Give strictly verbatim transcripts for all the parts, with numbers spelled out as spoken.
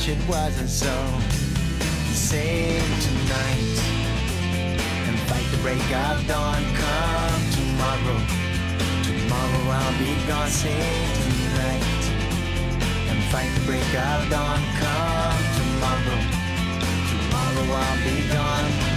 wish it wasn't so. Save tonight and fight the break of dawn. Come tomorrow, tomorrow I'll be gone. Save tonight and fight the break of dawn. Come tomorrow, tomorrow I'll be gone.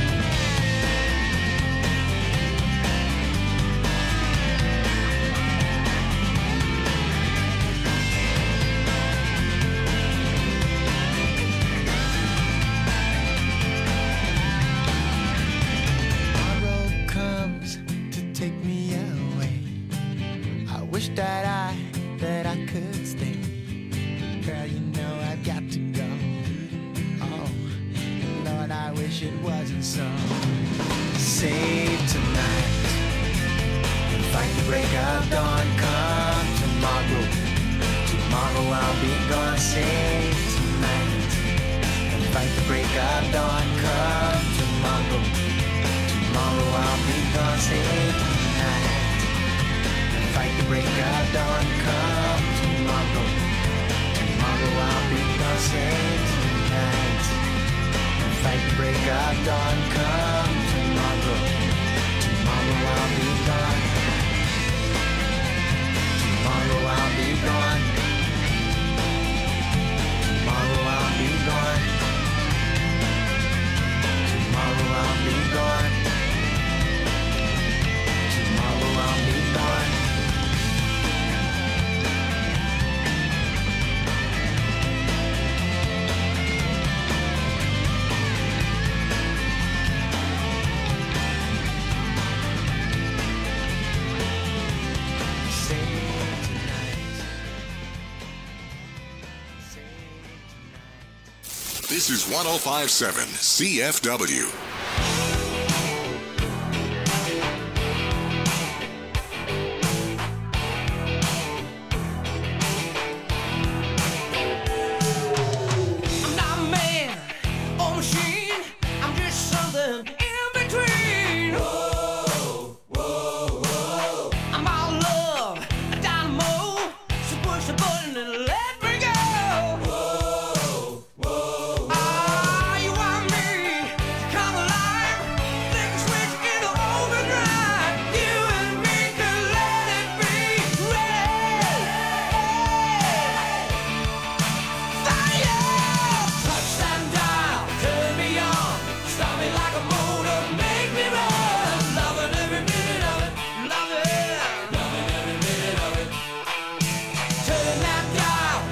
That I, that I could stay. Girl, you know I've got to go. Oh, Lord, I wish it wasn't so. Save tonight and fight the break of dawn. Come tomorrow, tomorrow I'll be gone. Save tonight and fight the break of dawn. Come tomorrow, tomorrow I'll be gone. Save tonight. Fight the break of dawn. Come tomorrow, tomorrow I'll be gone. Save tonight and fight the break of dawn. Come tomorrow, tomorrow I'll be gone. Tomorrow I'll be gone. Tomorrow I'll be gone. Tomorrow I'll be gone. Tomorrow I'll be gone. This is one oh five point seven C F W. Turn that dial.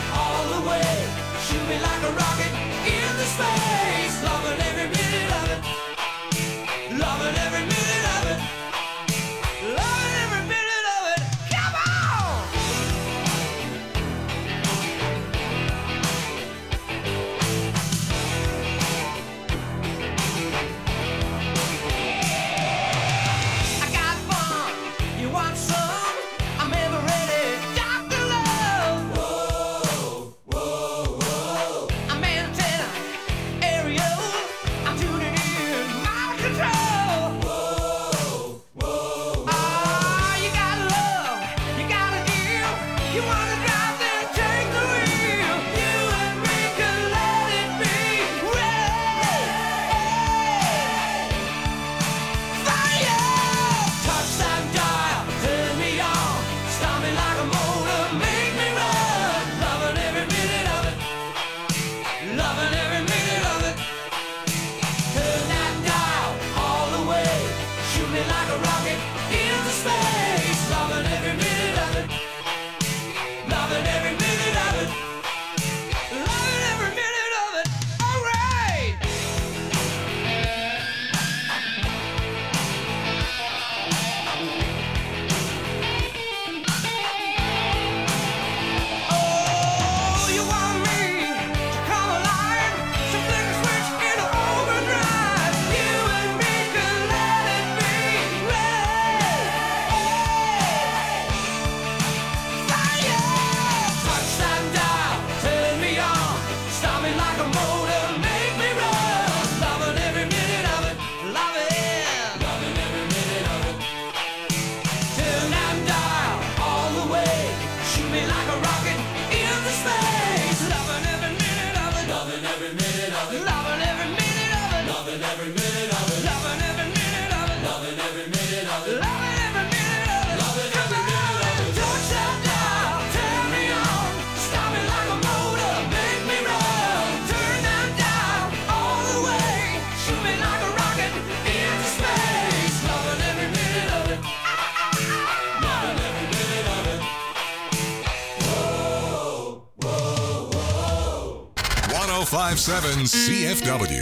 five seven C F W.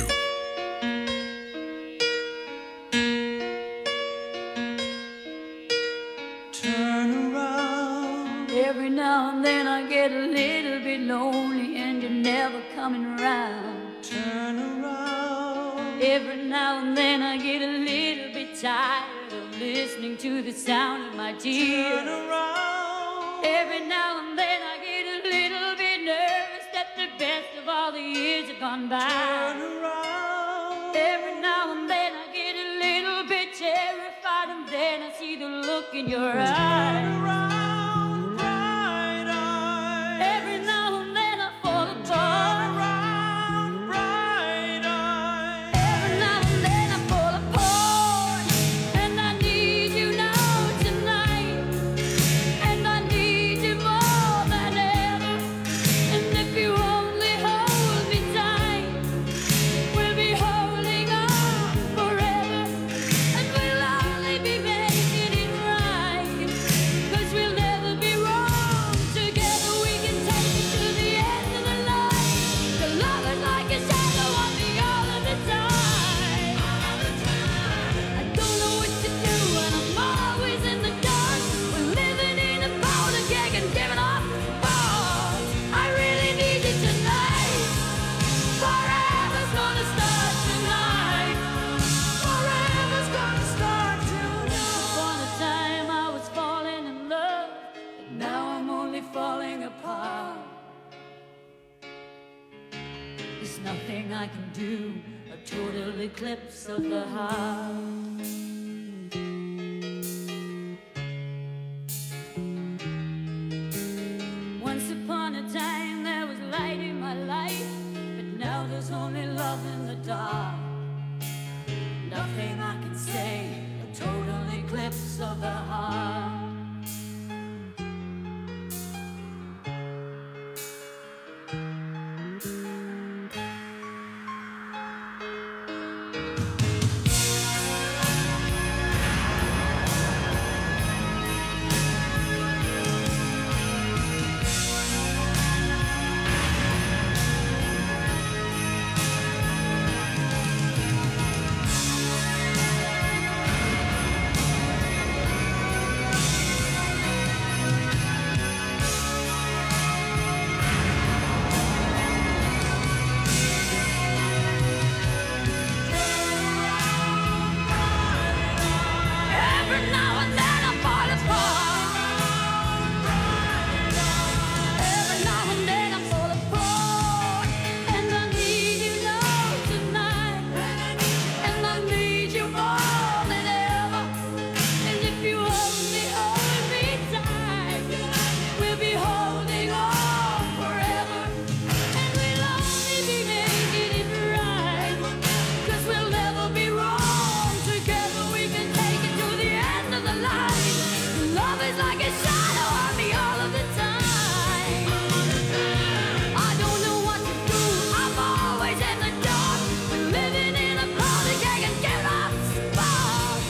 Turn around. Every now and then I get a little bit lonely and you're never coming around. Turn around. Every now and then I get a little bit tired of listening to the sound of my tears. Turn around. Every now and then I get a little bit nervous that the best of all the years have gone by. Turn around. Every now and then I get a little bit terrified, and then I see the look in your eyes. Turn around, bright eyes. Every now and then I fall apart. Turn around, bright eyes. Every now and then I fall apart, and I need you now tonight, and I need you more than ever. And if you only hold me tight, we'll be holding on forever, and we'll only be making it right, 'cause we'll never be wrong. Together we can take it to the end of the line. The love is like a shadow on me all of the time. I don't know what to do, and I'm always in the dark. We're living in a powder keg and giving off balls. I really need you tonight. Forever's gonna start tonight. Forever's gonna start tonight. Upon a time I was falling in love, but now I'm only falling apart. There's nothing I can do, a total eclipse of the heart. Once upon a time there was light in my life, but now there's only love in the dark. Nothing I can say, a total eclipse of the heart. Every now and then I fall apart. Every now and then I fall apart, and I need you now tonight, and I need you more than ever. And if you only hold me tight, we'll be holding on forever, and we'll only be making it right, 'cause we'll never be wrong. Together we can take it to the end of the line. Love is like a shadow on me all of the time. I don't know what to do, I'm always in the dark. We're living in a powder keg and giving off sparks.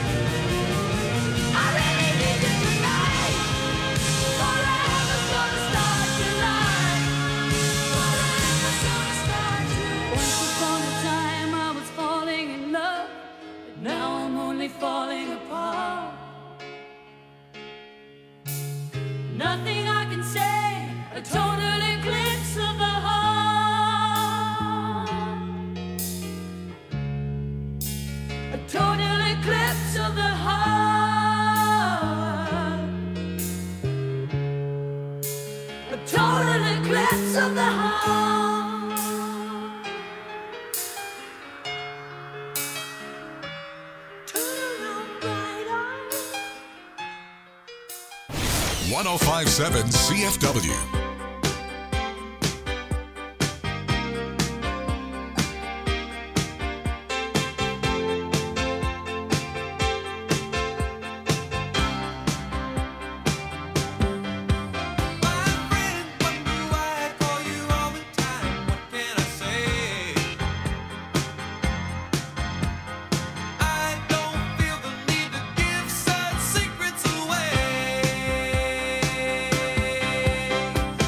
I really need you tonight. Forever's gonna start tonight. Forever's gonna start tonight. Once upon a time I was falling in love, but now I'm only falling apart. Nothing I can say, a total eclipse of the heart. A total eclipse of the heart. A total eclipse of the heart. Turn around, bright eyes. one oh five point seven C F W. My friend, what do I call you all the time? What can I say? I don't feel the need to give such secrets away.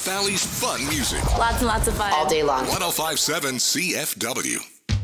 Valley's fun music. Lots and lots of fun. All day long. one oh five point seven C F W.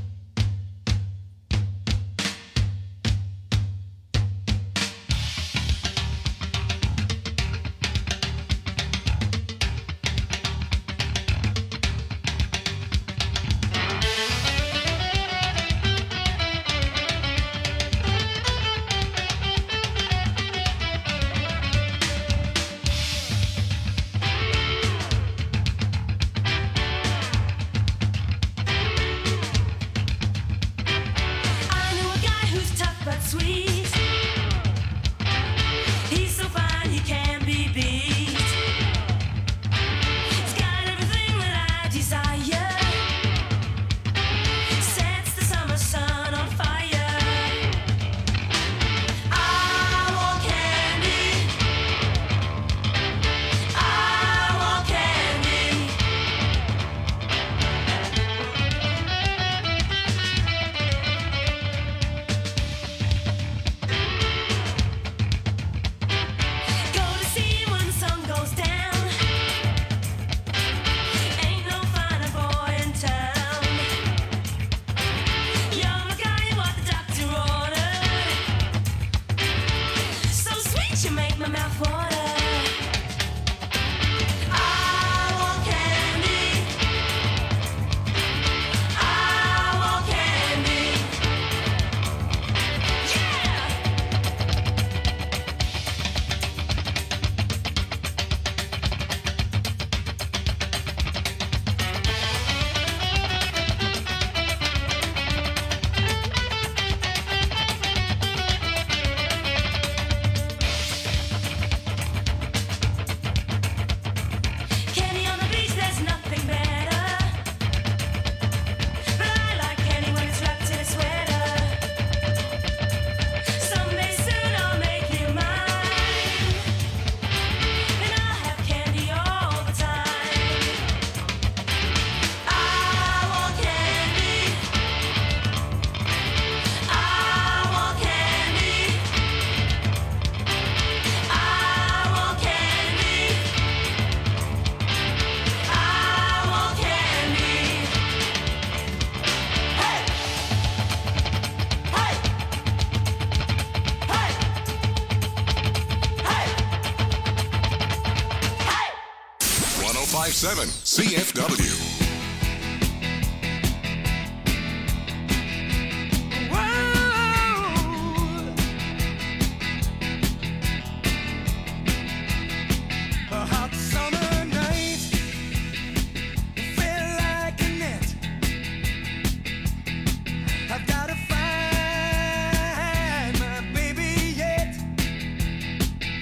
one oh five point seven C F W.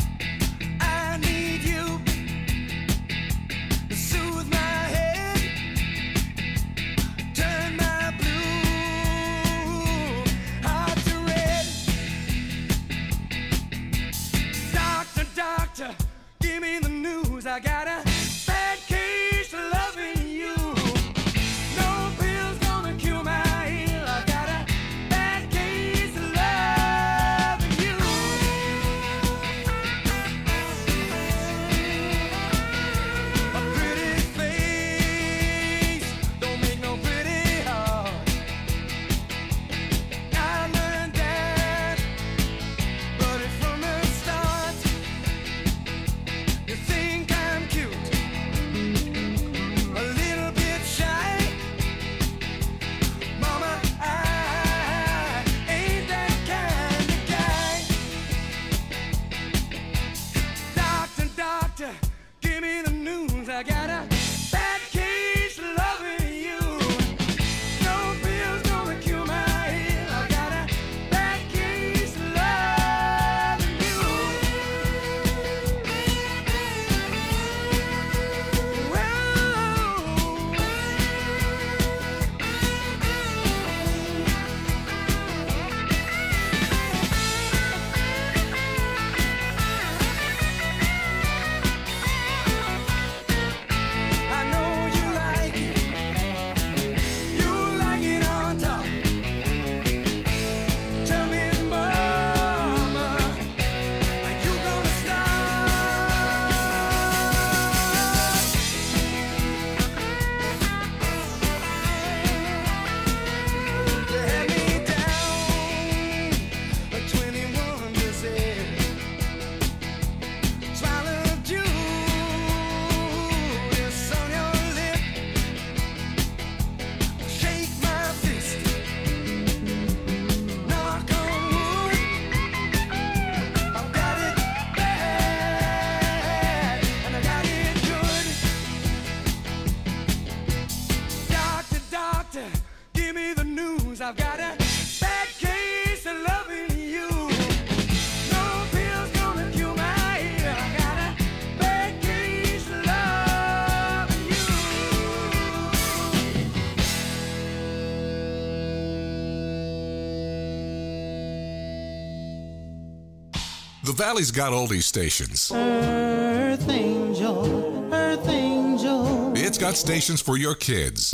Soothe my head. me the news. I've got a bad case of loving you. No pills gonna cure my ear. I got a bad case of loving you. The Valley's got oldies stations. Earth angel, earth angel. It's got stations for your kids.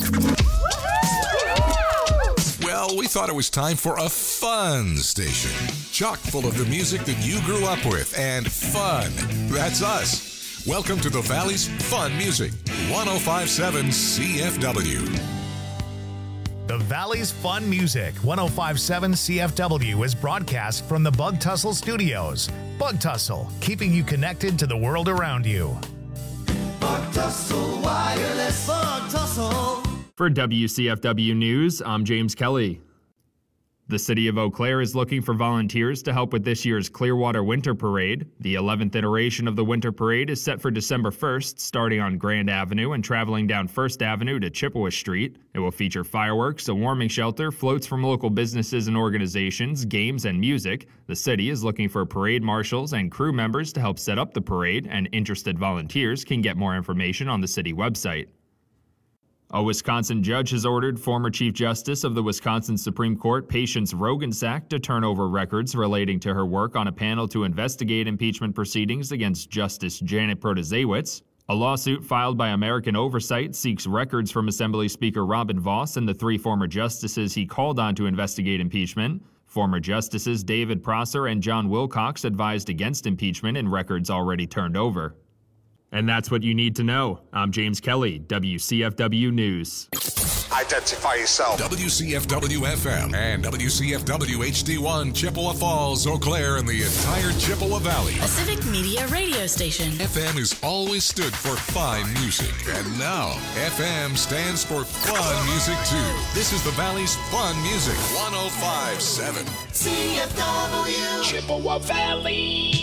Well, we thought it was time for a fun station. Chock full of the music that you grew up with and fun. That's us. Welcome to the Valley's Fun Music. one oh five point seven C F W. The Valley's Fun Music, one oh five point seven C F W, is broadcast from the Bug Tussle Studios. Bug Tussle, keeping you connected to the world around you. Bug Tussle Wireless. Bug Tussle. For W C F W News, I'm James Kelly. The City of Eau Claire is looking for volunteers to help with this year's Clearwater Winter Parade. The eleventh iteration of the Winter Parade is set for December first, starting on Grand Avenue and traveling down First Avenue to Chippewa Street. It will feature fireworks, a warming shelter, floats from local businesses and organizations, games, and music. The city is looking for parade marshals and crew members to help set up the parade, and interested volunteers can get more information on the city website. A Wisconsin judge has ordered former Chief Justice of the Wisconsin Supreme Court, Patience Roggensack, to turn over records relating to her work on a panel to investigate impeachment proceedings against Justice Janet Protasiewicz. A lawsuit filed by American Oversight seeks records from Assembly Speaker Robin Vos and the three former justices he called on to investigate impeachment. Former Justices David Prosser and John Wilcox advised against impeachment in records already turned over. And that's what you need to know. I'm James Kelly, W C F W News. Identify yourself. W C F W F M and W C F W H D one, Chippewa Falls, Eau Claire, and the entire Chippewa Valley. A civic media radio station. F M has always stood for fine music, and now F M stands for fun music too. This is the Valley's Fun Music, one oh five point seven C F W. Chippewa Valley.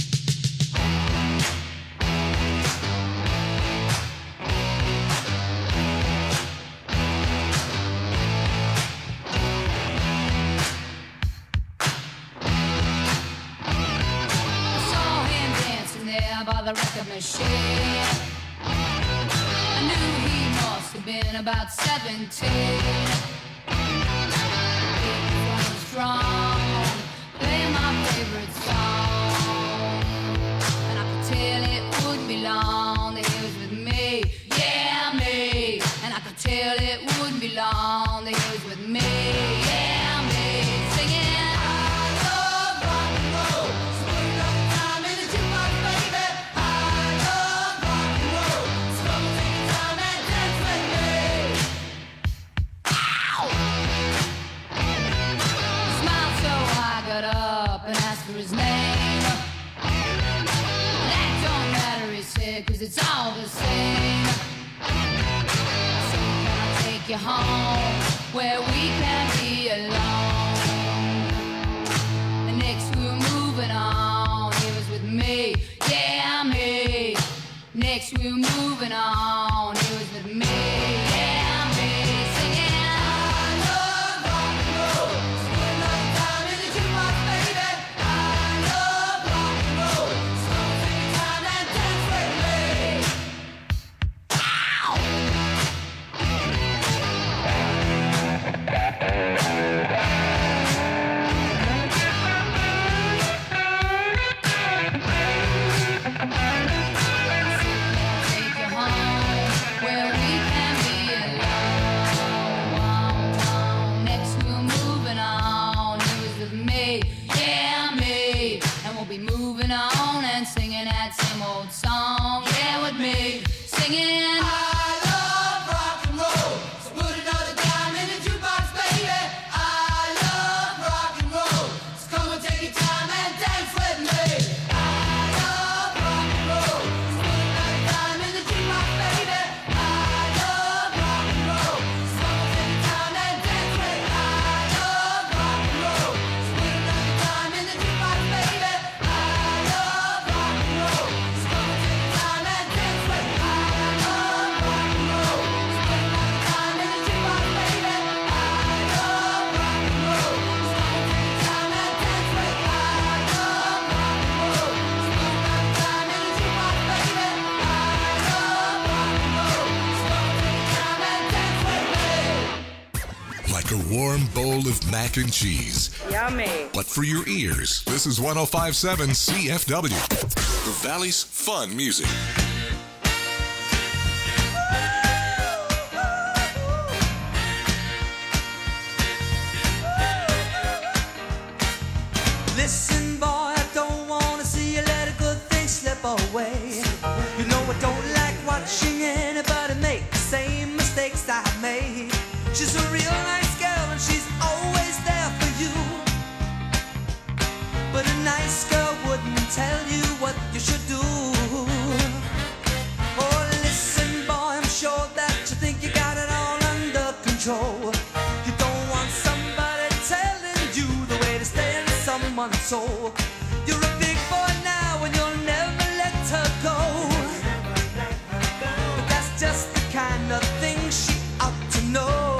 By the record machine, I knew he must have been about seventeen. He was strong, playing my favorite song, and I could tell it wouldn't be long that he was with me, yeah me. And I could tell it wouldn't be long that he was with me, yeah me. Singing. His name. That don't matter, he said, cause it's all the same. So can I take you home where we can be alone? And next we were moving on, he was with me, yeah me. Next we were moving on, he was with me, yeah me. Singing. Take you home warm bowl of mac and cheese. Yummy. But for your ears, this is one oh five point seven C F W, the Valley's fun music. Listen, boy, I don't wanna see you let a good thing slip away. You know I don't like watching anybody make the same mistakes I made. She's a real nice girl and she's always there for you. But a nice girl wouldn't tell you what you should do. Oh, listen, boy, I'm sure that you think you got it all under control. You don't want somebody telling you the way to stay in someone's soul. You're a big boy now and you'll never let her go. But that's just the kind of thing she ought to know.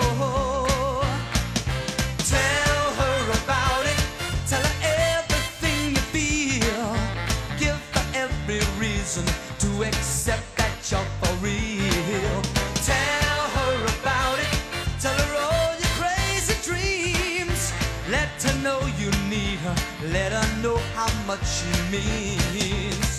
Tell her about it. Tell her everything you feel. Give her every reason to accept that you're for real. Tell her about it. Tell her all your crazy dreams. Let her know you need her. Let her know how much she means.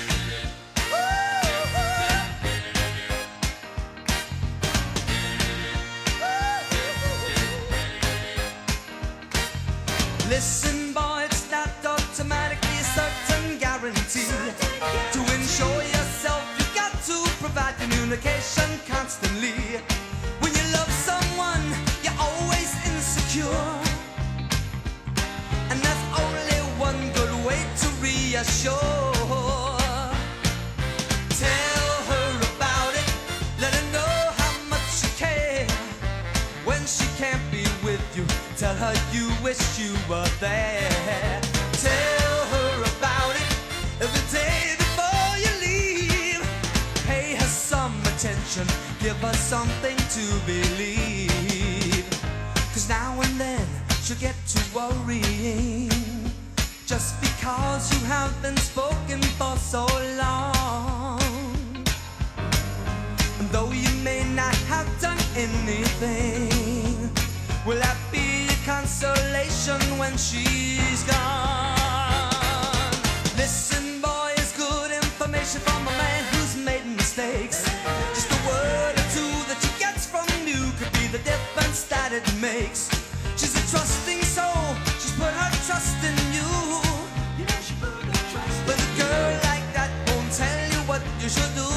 Listen, boy, it's not automatically a certain guarantee. To ensure yourself, you got to provide communication constantly. When you love someone, you're always insecure. And that's only one good way to reassure. Tell her about it. Let her know how much you care. When she can't be with you, tell her you wish you were there. Tell her about it every day before you leave. Pay her some attention, give her something to believe. Cause now and then she'll get to worrying, just because you have been spoken for so long. And though you may not have done anything, will that be a consolation when she's gone? Listen, boy, it's good information from a man who's made mistakes. Just a word or two that she gets from you could be the difference that it makes. She's a trusting soul, she's put her trust in you. You know she put her trust in you. But a girl like that won't tell you what you should do.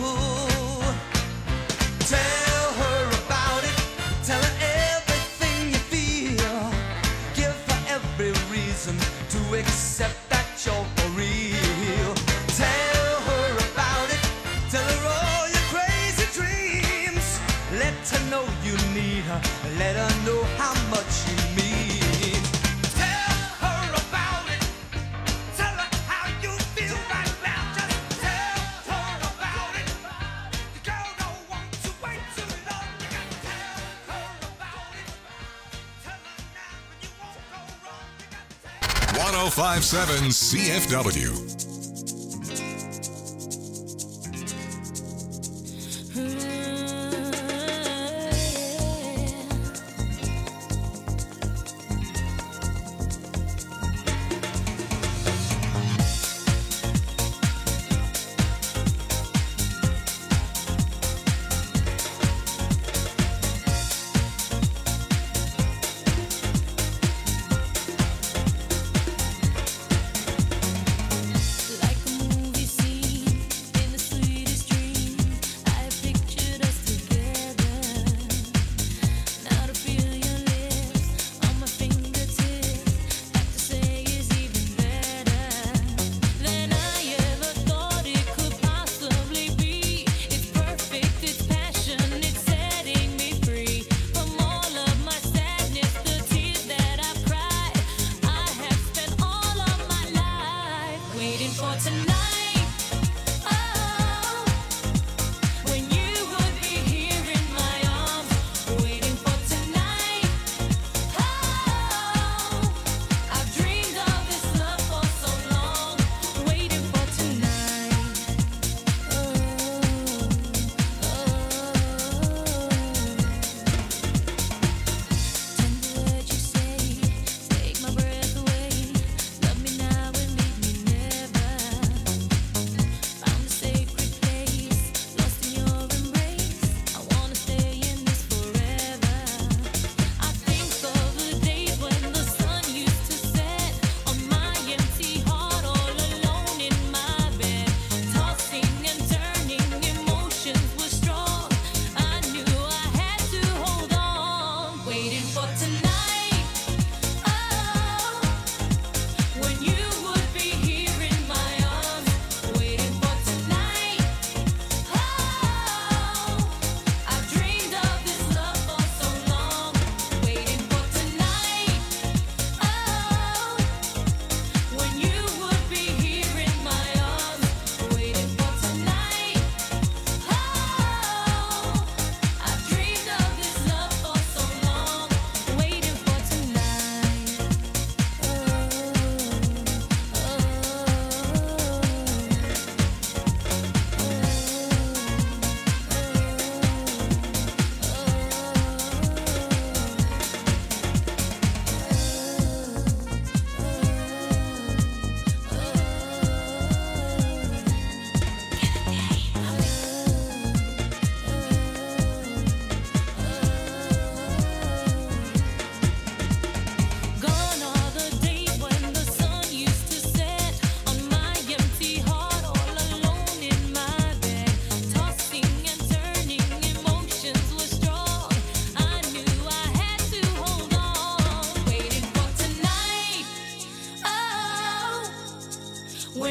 Tell her about it, tell her everything you feel. Give her every reason to accept that you're for real. Tell her about it, tell her all your crazy dreams. Let her know you need her, let her know how much you mean. Tell her about it, tell her how you feel right now. Just tell her about it. The girl don't want to wait too long. You gotta tell her about it. Tell her now and you won't go wrong. You gotta tell one oh five point seven C F W.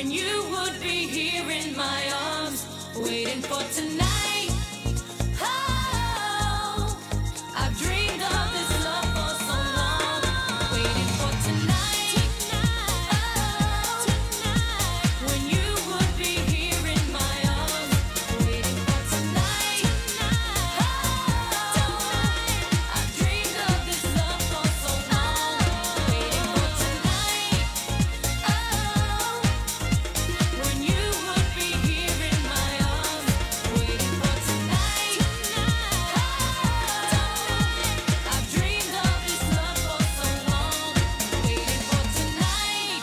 when you would be here in my arms, waiting for tonight. Oh, I've dreamed of this love for so long, waiting for tonight. Oh, when you would be here in my arms, waiting for tonight. Oh, I've dreamed of this love for so long, waiting for tonight. Oh, when you would be here in my arms, waiting for tonight. I've dreamed of this love for so long, waiting for tonight.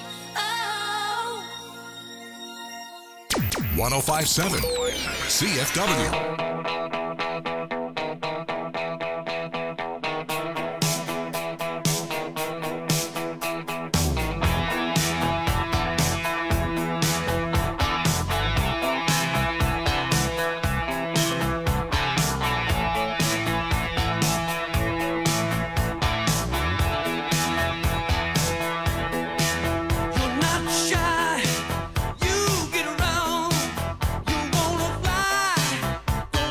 Oh. one oh five point seven C F W. You're not shy, you get around. You wanna fly,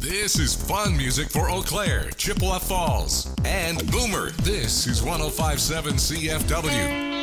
This is fun music for Eau Claire, Chippewa Falls, and Boomer. This is one oh five point seven C F W.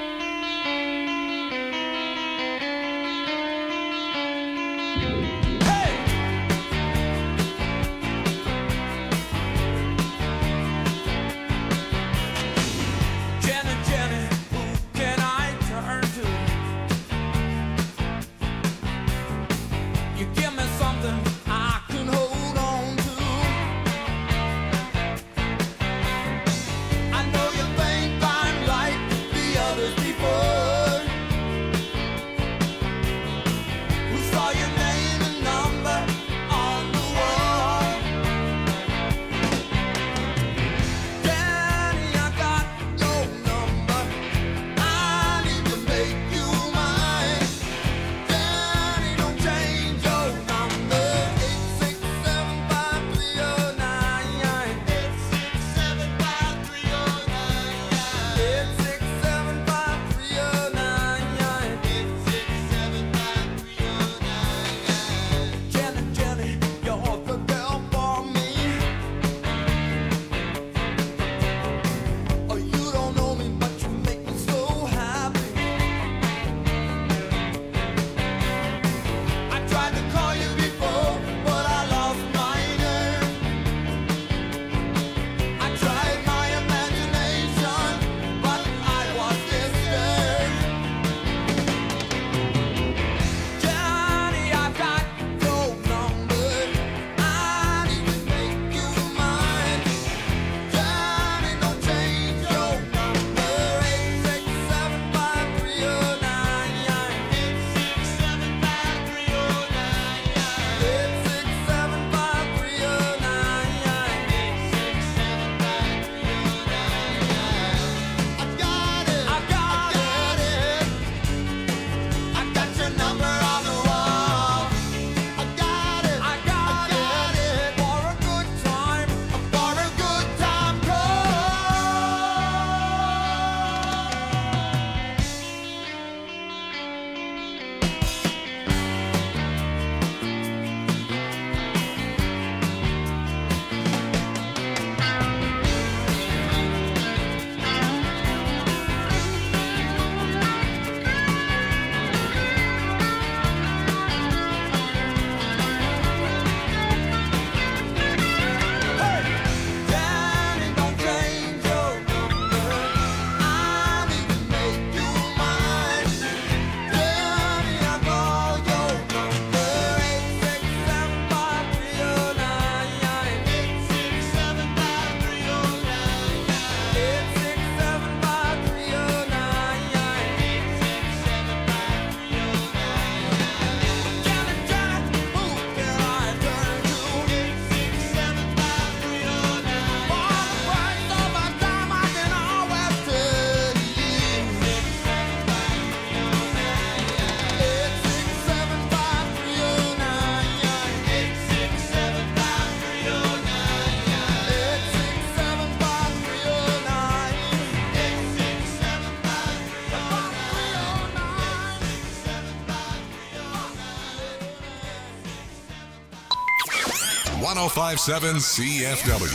one oh five point seven C F W.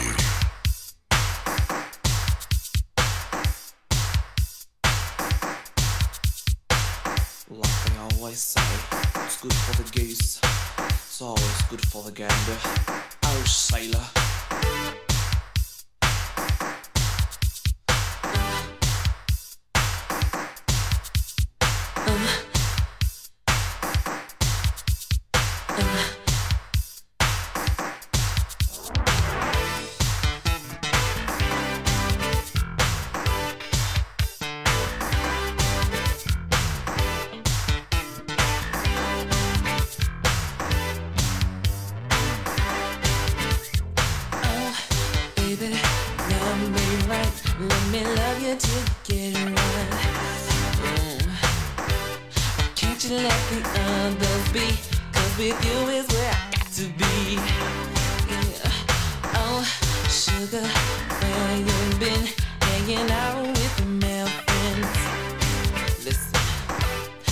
Like they always say, it's good for the goose, it's always good for the gander. Oh, sailor.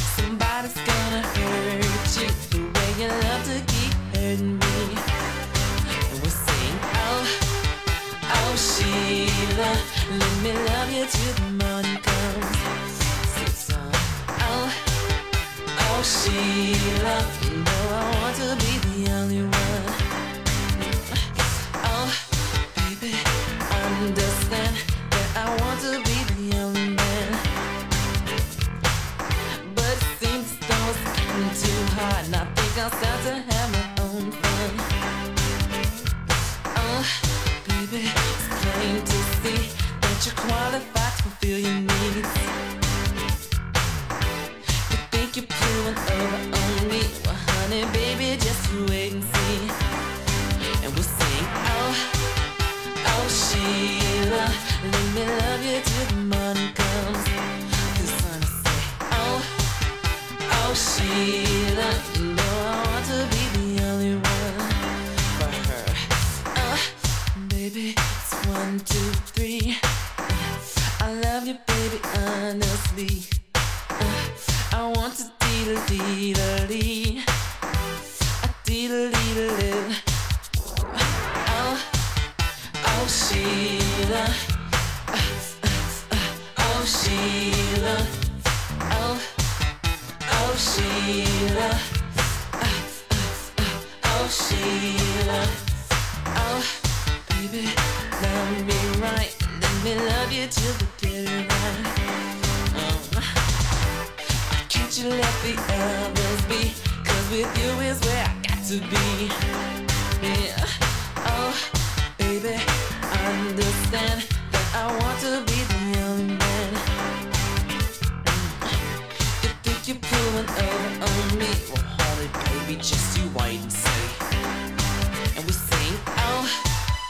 Somebody's gonna hurt you the way you love to keep hurting me. me love you till the morning comes. Sing song. Oh, oh Sheila, you know I want to be the only one. Oh, baby, understand that I want to be the only man. But it seems those getting too hard, and I think I'll start to have my own fun. Oh, baby, it's plain to see that you're qualified to fulfill your needs. You think you're pulling over on me? Well, honey, baby, just you wait and see. And we'll sing, oh, oh, Sheila, let me love you till the morning comes. Cause honey say, oh, oh, Sheila, you know I want to be the only one for her. Oh, baby, it's one, two, three. I love you, baby, honestly. Uh, I want to dee-da-dee-da-dee. A dee-da-dee-da-dee. Oh, oh, Sheila. Uh, uh, uh, oh, Sheila. Oh, oh, Sheila. Uh, uh, uh, oh, Sheila. Oh, baby, love me right. Let me love you till the day right. Um, can't you let the others be? Cause with you is where I got to be. Yeah. Oh, baby, understand that I want to be the only man. Mm. You think you're pulling over on me? Well, hold it, baby, just you wait and see. And we sing, oh,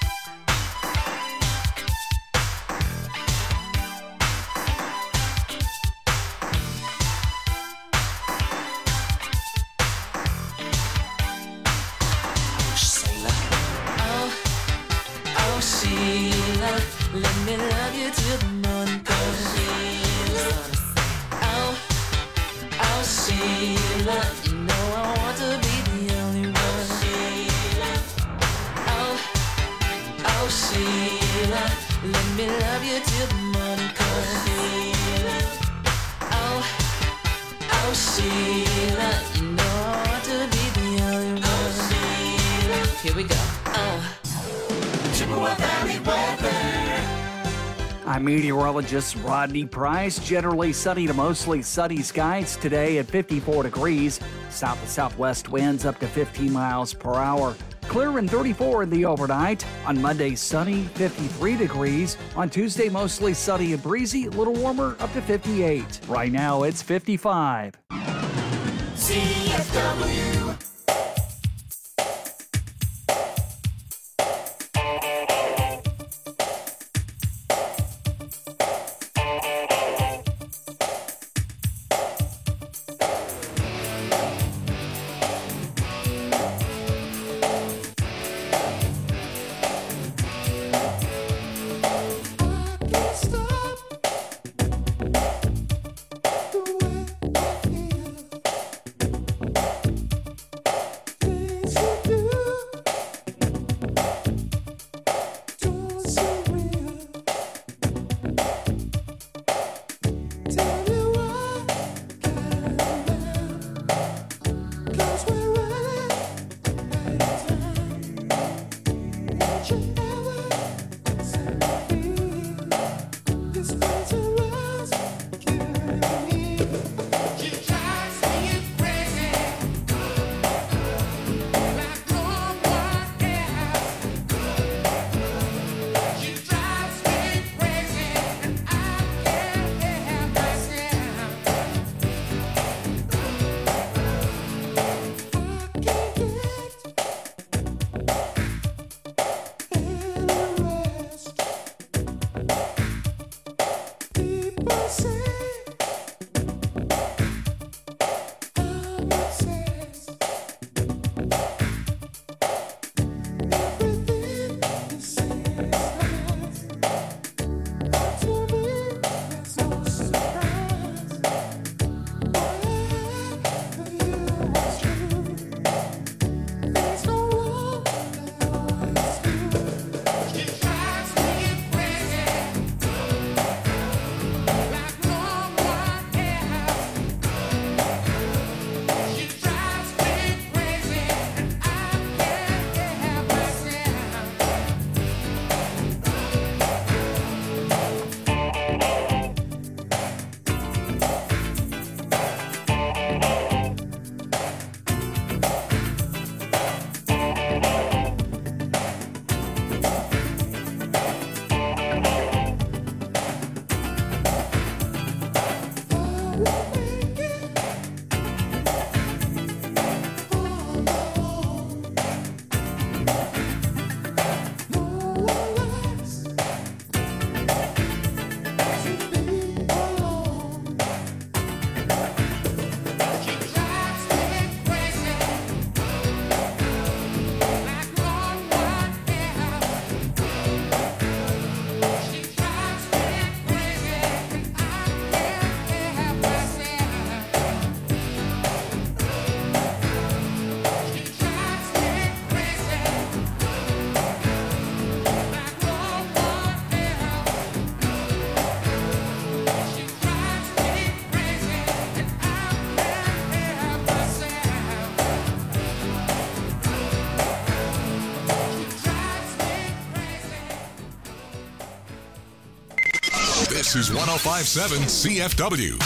Sheila, let me love you till the morning comes. Oh, oh, Sheila, you know I want to be the only one. Oh, oh, Sheila, let me love you till the morning comes. Oh, oh, Sheila, you know I want to be the only one. Here we go. Oh. I'm meteorologist Rodney Price. Generally sunny to mostly sunny skies today at fifty-four degrees. South to southwest winds up to fifteen miles per hour. Clear and thirty-four in the overnight. On Monday, sunny, fifty-three degrees. On Tuesday, mostly sunny and breezy, a little warmer, up to fifty-eight. Right now, it's fifty-five. C F W. This is one oh five point seven C F W.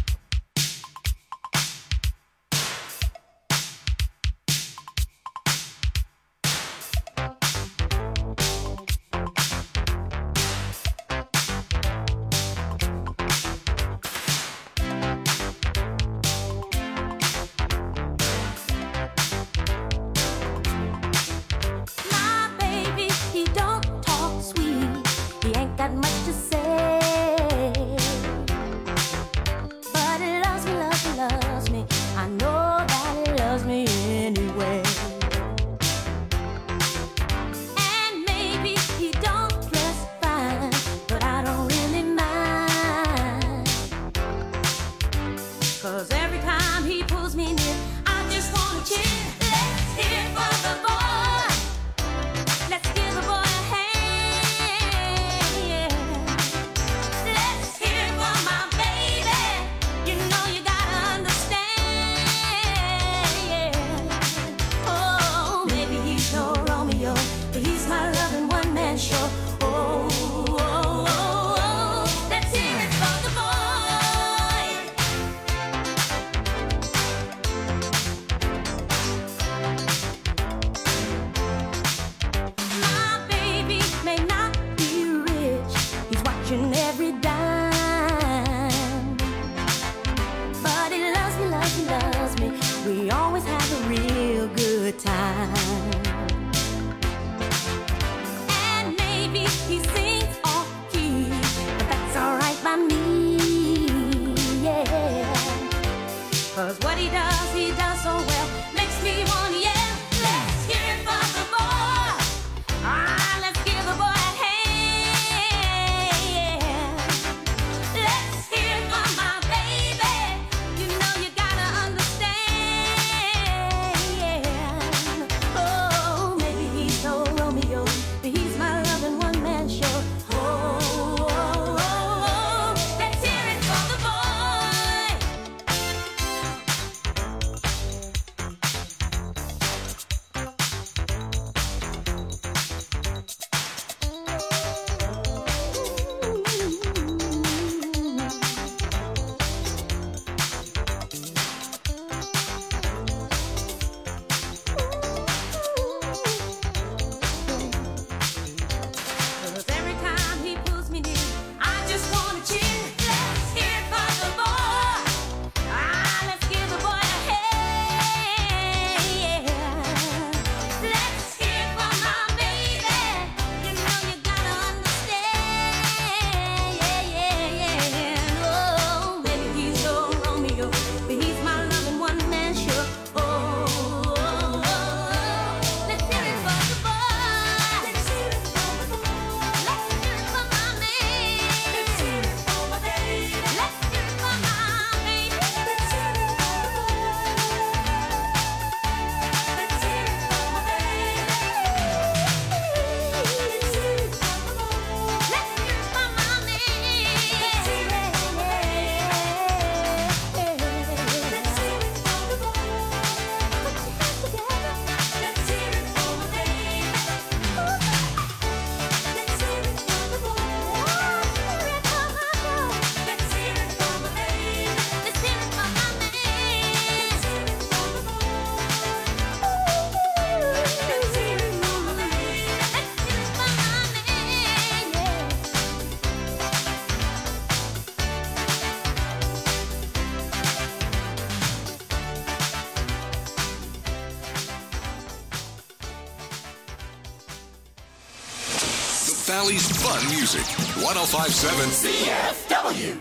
Valley's fun music. one oh five point seven C F W.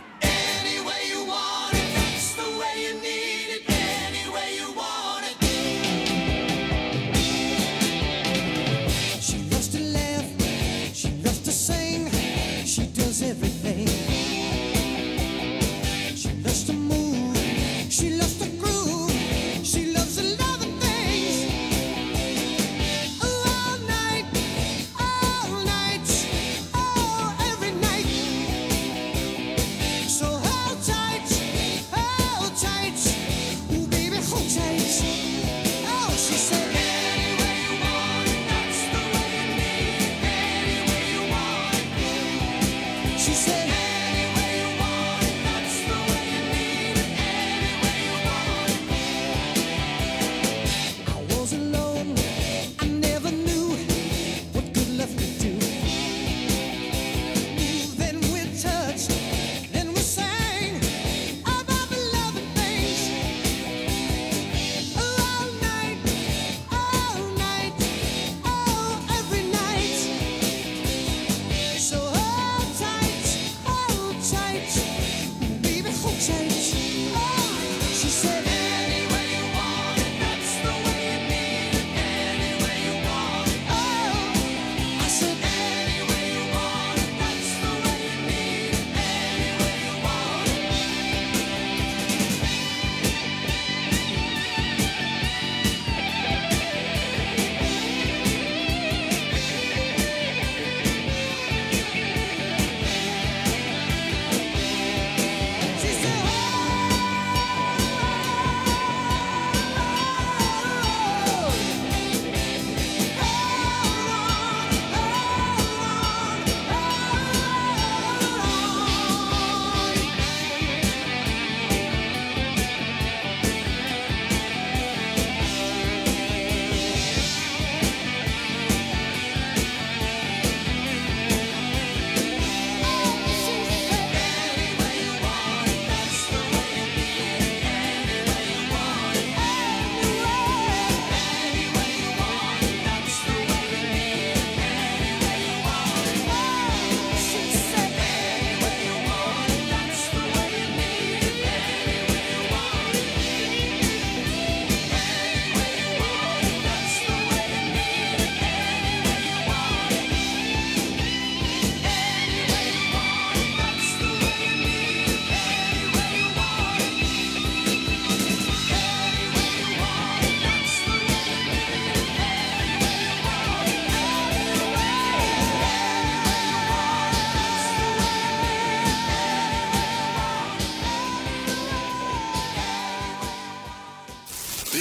Everything. She loves to move. She loves to groove. She loves a lot of things. All night, all night, oh, every night.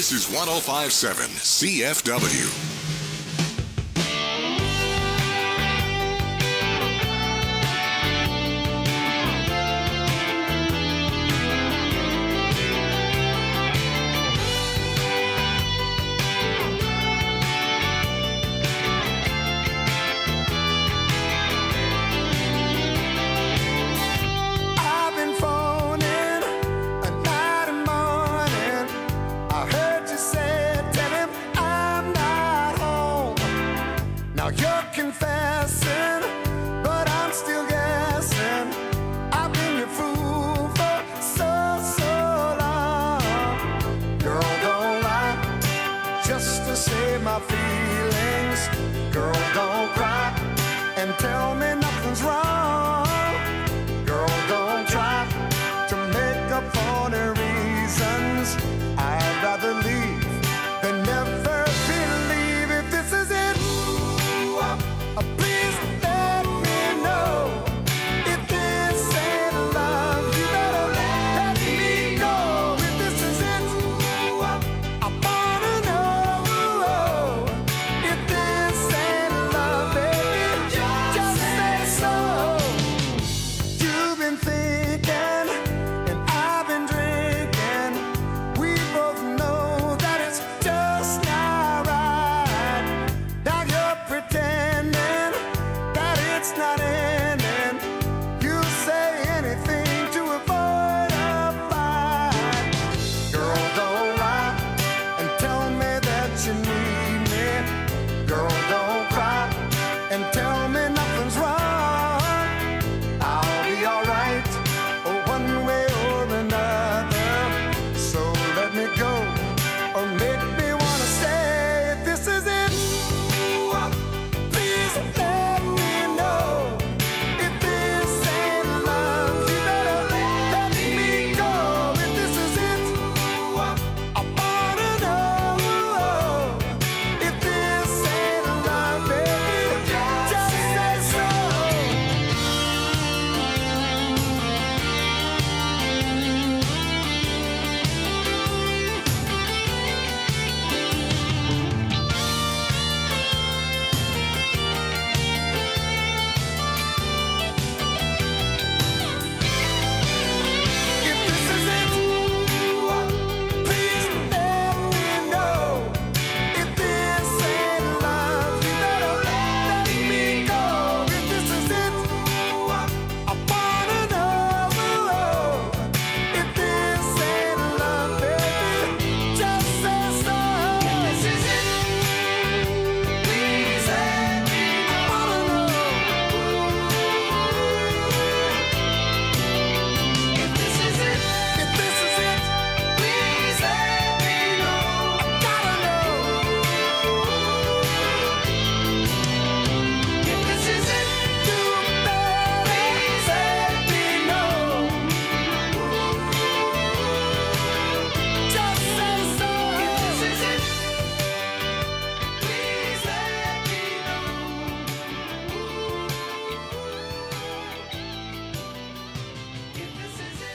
This is one oh five point seven C F W.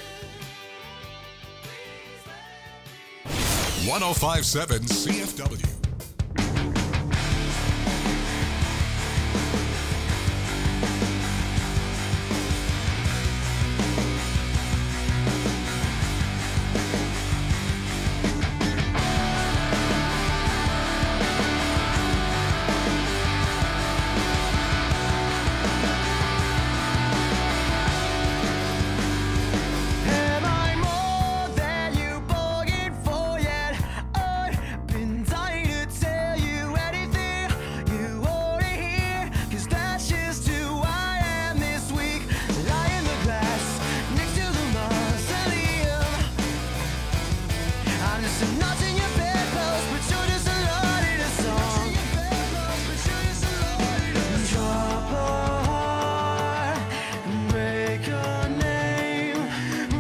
one oh five point seven C F W.